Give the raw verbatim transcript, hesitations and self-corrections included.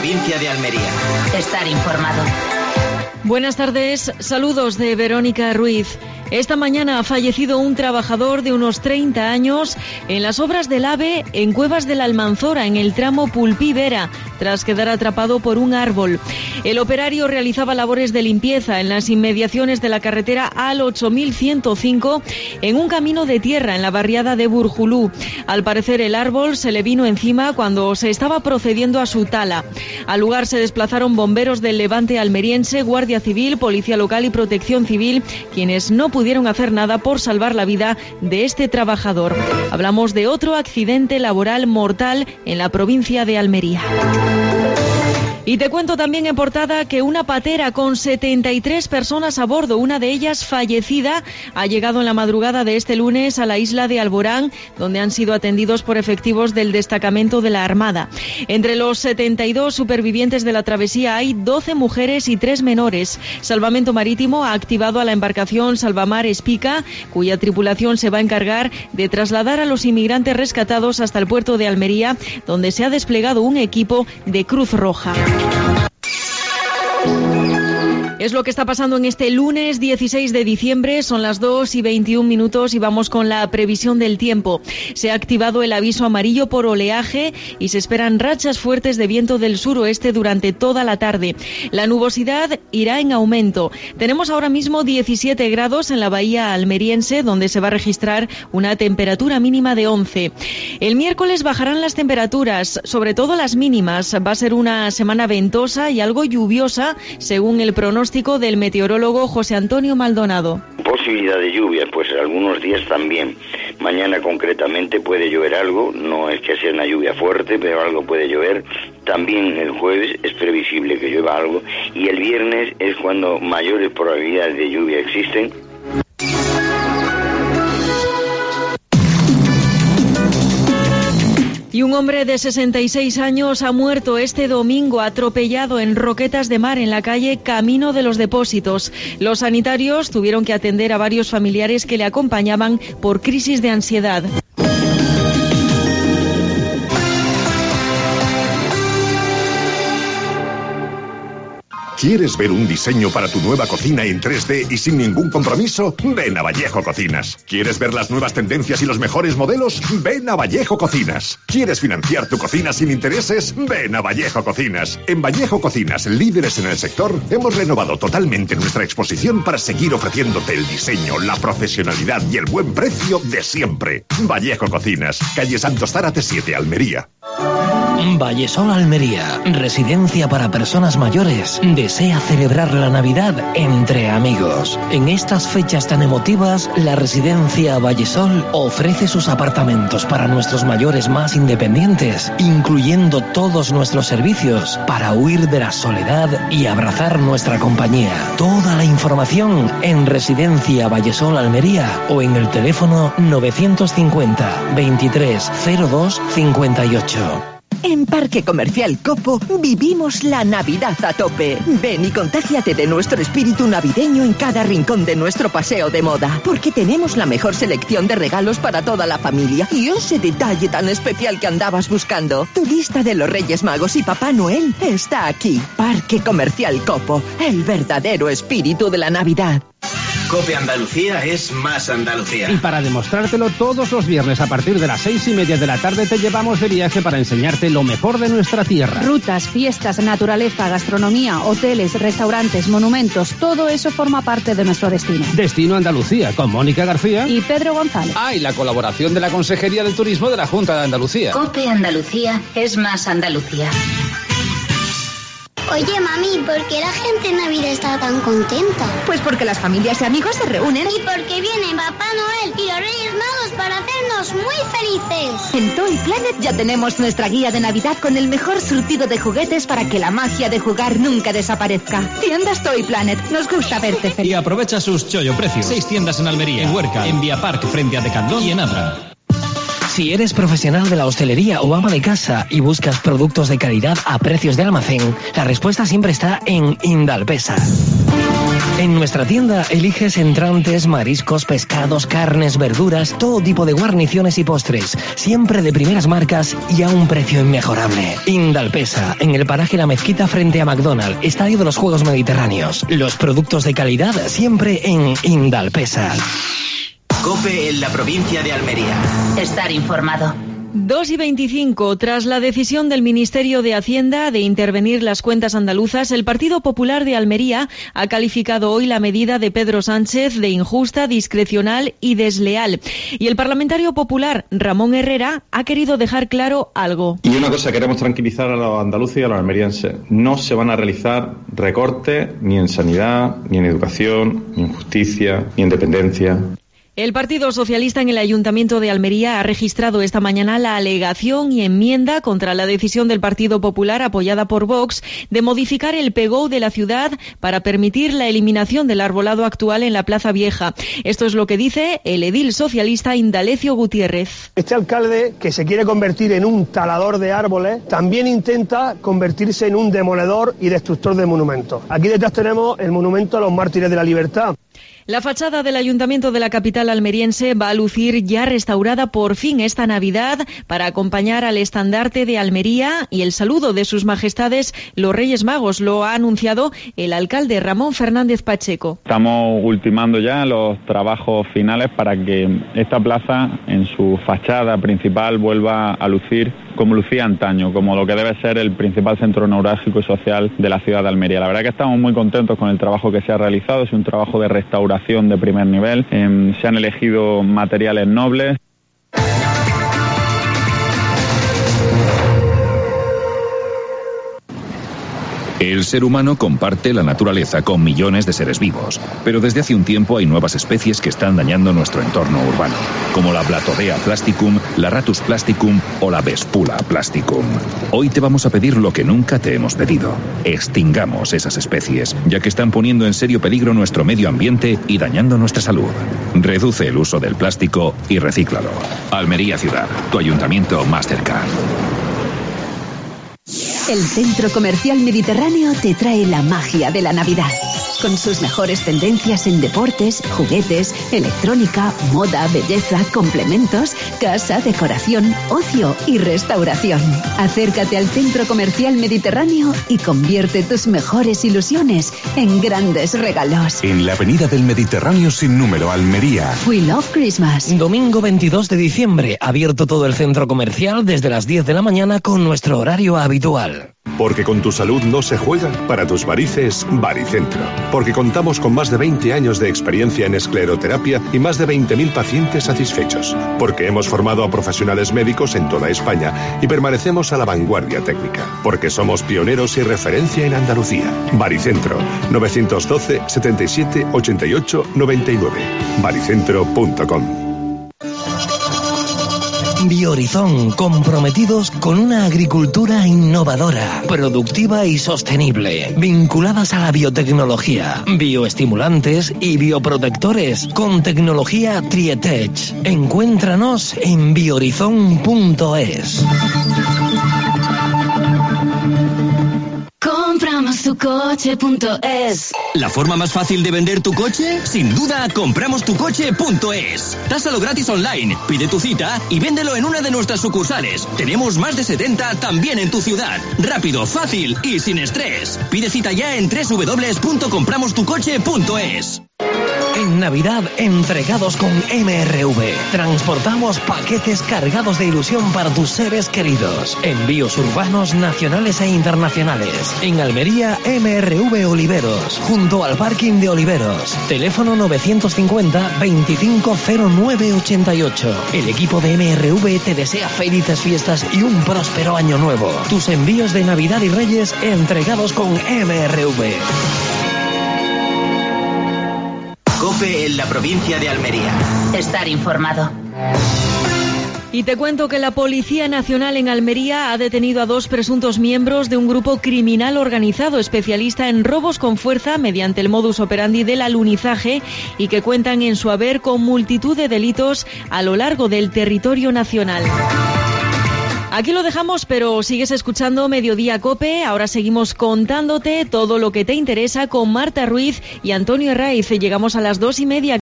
provincia de Almería. Estar informado. Buenas tardes, saludos de Verónica Ruiz. Esta mañana ha fallecido un trabajador de unos treinta años en las obras del AVE en Cuevas de la Almanzora, en el tramo Pulpí-Vera, tras quedar atrapado por un árbol. El operario realizaba labores de limpieza en las inmediaciones de la carretera A L ocho mil ciento cinco en un camino de tierra en la barriada de Burjulú. Al parecer el árbol se le vino encima cuando se estaba procediendo a su tala. Al lugar se desplazaron bomberos del Levante almeriense, Guardia Civil, Policía Local y Protección Civil, quienes no pudieron hacer nada por salvar la vida de este trabajador. Hablamos de otro accidente laboral mortal en la provincia de Almería. Y te cuento también en portada que una patera con setenta y tres personas a bordo, una de ellas fallecida, ha llegado en la madrugada de este lunes a la isla de Alborán, donde han sido atendidos por efectivos del destacamento de la Armada. Entre los setenta y dos supervivientes de la travesía hay doce mujeres y tres menores. Salvamento Marítimo ha activado a la embarcación Salvamar Espica, cuya tripulación se va a encargar de trasladar a los inmigrantes rescatados hasta el puerto de Almería, donde se ha desplegado un equipo de Cruz Roja. Es lo que está pasando en este lunes dieciséis de diciembre, son las dos y veintiún minutos y vamos con la previsión del tiempo. Se ha activado el aviso amarillo por oleaje y se esperan rachas fuertes de viento del suroeste durante toda la tarde. La nubosidad irá en aumento. Tenemos ahora mismo diecisiete grados en la bahía almeriense, donde se va a registrar una temperatura mínima de once. El miércoles bajarán las temperaturas, sobre todo las mínimas. Va a ser una semana ventosa y algo lluviosa, según el pronóstico del meteorólogo José Antonio Maldonado. Posibilidad de lluvia, pues algunos días también. Mañana concretamente puede llover algo, no es que sea una lluvia fuerte, pero algo puede llover. También el jueves es previsible que llueva algo y el viernes es cuando mayores probabilidades de lluvia existen. Y un hombre de sesenta y seis años ha muerto este domingo atropellado en Roquetas de Mar, en la calle Camino de los Depósitos. Los sanitarios tuvieron que atender a varios familiares que le acompañaban por crisis de ansiedad. ¿Quieres ver un diseño para tu nueva cocina en tres D y sin ningún compromiso? Ven a Vallejo Cocinas. ¿Quieres ver las nuevas tendencias y los mejores modelos? Ven a Vallejo Cocinas. ¿Quieres financiar tu cocina sin intereses? Ven a Vallejo Cocinas. En Vallejo Cocinas, líderes en el sector, hemos renovado totalmente nuestra exposición para seguir ofreciéndote el diseño, la profesionalidad y el buen precio de siempre. Vallejo Cocinas, calle Santos Zárate siete, Almería. Vallesol Almería, residencia para personas mayores, desea celebrar la Navidad entre amigos. En estas fechas tan emotivas, la residencia Vallesol ofrece sus apartamentos para nuestros mayores más independientes, incluyendo todos nuestros servicios para huir de la soledad y abrazar nuestra compañía. Toda la información en Residencia Vallesol Almería o en el teléfono novecientos cincuenta, veintitrés, cero dos, cincuenta y ocho. En Parque Comercial Copo vivimos la Navidad a tope. Ven y contágiate de nuestro espíritu navideño en cada rincón de nuestro paseo de moda. Porque tenemos la mejor selección de regalos para toda la familia y ese detalle tan especial que andabas buscando. Tu lista de los Reyes Magos y Papá Noel está aquí. Parque Comercial Copo, el verdadero espíritu de la Navidad. COPE Andalucía es más Andalucía. Y para demostrártelo, todos los viernes a partir de las seis y media de la tarde te llevamos de viaje para enseñarte lo mejor de nuestra tierra. Rutas, fiestas, naturaleza, gastronomía, hoteles, restaurantes, monumentos, todo eso forma parte de nuestro destino. Destino Andalucía, con Mónica García y Pedro González. Ah, y la colaboración de la Consejería de Turismo de la Junta de Andalucía. COPE Andalucía es más Andalucía. Oye, mami, ¿por qué la gente en Navidad está tan contenta? Pues porque las familias y amigos se reúnen. Y porque viene Papá Noel y los Reyes Magos para hacernos muy felices. En Toy Planet ya tenemos nuestra guía de Navidad con el mejor surtido de juguetes para que la magia de jugar nunca desaparezca. Tiendas Toy Planet, nos gusta verte feliz. Y aprovecha sus chollo precios. Seis tiendas en Almería, en Huerca, en Vía Park frente a Decathlon y en Abra. Si eres profesional de la hostelería o ama de casa y buscas productos de calidad a precios de almacén, la respuesta siempre está en Indalpesa. En nuestra tienda eliges entrantes, mariscos, pescados, carnes, verduras, todo tipo de guarniciones y postres, siempre de primeras marcas y a un precio inmejorable. Indalpesa, en el paraje La Mezquita frente a McDonald's, Estadio de los Juegos Mediterráneos. Los productos de calidad siempre en Indalpesa. COPE en la provincia de Almería. Estar informado. dos y veinticinco. Tras la decisión del Ministerio de Hacienda de intervenir las cuentas andaluzas, el Partido Popular de Almería ha calificado hoy la medida de Pedro Sánchez de injusta, discrecional y desleal. Y el parlamentario popular Ramón Herrera ha querido dejar claro algo. Y una cosa, queremos tranquilizar a los andaluces y a los almerienses. No se van a realizar recortes ni en sanidad, ni en educación, ni en justicia, ni en dependencia. El Partido Socialista en el Ayuntamiento de Almería ha registrado esta mañana la alegación y enmienda contra la decisión del Partido Popular, apoyada por Vox, de modificar el P G O de la ciudad para permitir la eliminación del arbolado actual en la Plaza Vieja. Esto es lo que dice el edil socialista Indalecio Gutiérrez. Este alcalde, que se quiere convertir en un talador de árboles, también intenta convertirse en un demoledor y destructor de monumentos. Aquí detrás tenemos el monumento a los mártires de la libertad. La fachada del Ayuntamiento de la capital almeriense va a lucir ya restaurada por fin esta Navidad para acompañar al estandarte de Almería y el saludo de sus majestades los Reyes Magos. Lo ha anunciado el alcalde Ramón Fernández Pacheco. Estamos ultimando ya los trabajos finales para que esta plaza en su fachada principal vuelva a lucir como lucía antaño, como lo que debe ser el principal centro neurálgico y social de la ciudad de Almería. La verdad que estamos muy contentos con el trabajo que se ha realizado, es un trabajo de restauración de primer nivel, eh, se han elegido materiales nobles. El ser humano comparte la naturaleza con millones de seres vivos, pero desde hace un tiempo hay nuevas especies que están dañando nuestro entorno urbano, como la Blattodea plasticum, la Ratus plasticum o la Vespula plasticum. Hoy te vamos a pedir lo que nunca te hemos pedido: extingamos esas especies, ya que están poniendo en serio peligro nuestro medio ambiente y dañando nuestra salud. Reduce el uso del plástico y recíclalo. Almería Ciudad, tu ayuntamiento más cercano. El Centro Comercial Mediterráneo te trae la magia de la Navidad. Con sus mejores tendencias en deportes, juguetes, electrónica, moda, belleza, complementos, casa, decoración, ocio y restauración. Acércate al Centro Comercial Mediterráneo y convierte tus mejores ilusiones en grandes regalos. En la Avenida del Mediterráneo sin número, Almería. We love Christmas. Domingo veintidós de diciembre, abierto todo el centro comercial desde las diez de la mañana con nuestro horario habitual. Porque con tu salud no se juega, para tus varices, Baricentro. Porque contamos con más de veinte años de experiencia en escleroterapia y más de veinte mil pacientes satisfechos. Porque hemos formado a profesionales médicos en toda España y permanecemos a la vanguardia técnica. Porque somos pioneros y referencia en Andalucía. Baricentro, nueve uno dos, setenta y siete, ochenta y ocho, noventa y nueve. baricentro punto com. Biohorizon, comprometidos con una agricultura innovadora, productiva y sostenible, vinculadas a la biotecnología, bioestimulantes y bioprotectores, con tecnología Trietech. Encuéntranos en biohorizon punto es. compramos tu coche punto es. ¿La forma más fácil de vender tu coche? Sin duda, compramos tu coche punto es. Tásalo gratis online, pide tu cita y véndelo en una de nuestras sucursales. Tenemos más de setenta también en tu ciudad. Rápido, fácil y sin estrés. Pide cita ya en doble u doble u doble u punto compramos tu coche punto es. En Navidad, entregados con M R V. Transportamos paquetes cargados de ilusión para tus seres queridos. Envíos urbanos, nacionales e internacionales. En Almería, M R V Oliveros, junto al parking de Oliveros. Teléfono nueve cincuenta, veinticinco cero nueve ochenta y ocho. El equipo de M R V te desea felices fiestas y un próspero año nuevo. Tus envíos de Navidad y Reyes entregados con M R V. COPE en la provincia de Almería. Estar informado. Y te cuento que la Policía Nacional en Almería ha detenido a dos presuntos miembros de un grupo criminal organizado especialista en robos con fuerza mediante el modus operandi del alunizaje y que cuentan en su haber con multitud de delitos a lo largo del territorio nacional. Aquí lo dejamos, pero sigues escuchando Mediodía COPE. Ahora seguimos contándote todo lo que te interesa con Marta Ruiz y Antonio Herraiz. Llegamos a las dos y media.